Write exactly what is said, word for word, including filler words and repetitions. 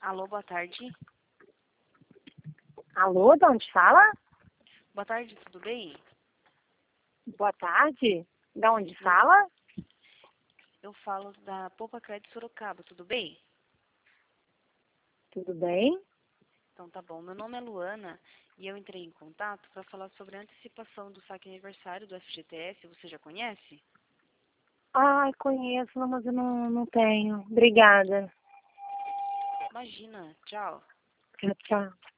Alô, boa tarde. Alô, de onde fala? Boa tarde, tudo bem? Boa tarde. De onde fala? Eu falo da Poupa Crédito Sorocaba, tudo bem? Tudo bem? Então tá bom. Meu nome é Luana e eu entrei em contato para falar sobre a antecipação do saque aniversário do F G T S. Você já conhece? Ai, conheço, mas eu não, não tenho. Obrigada. Imagina, tchau. Tchau, tchau.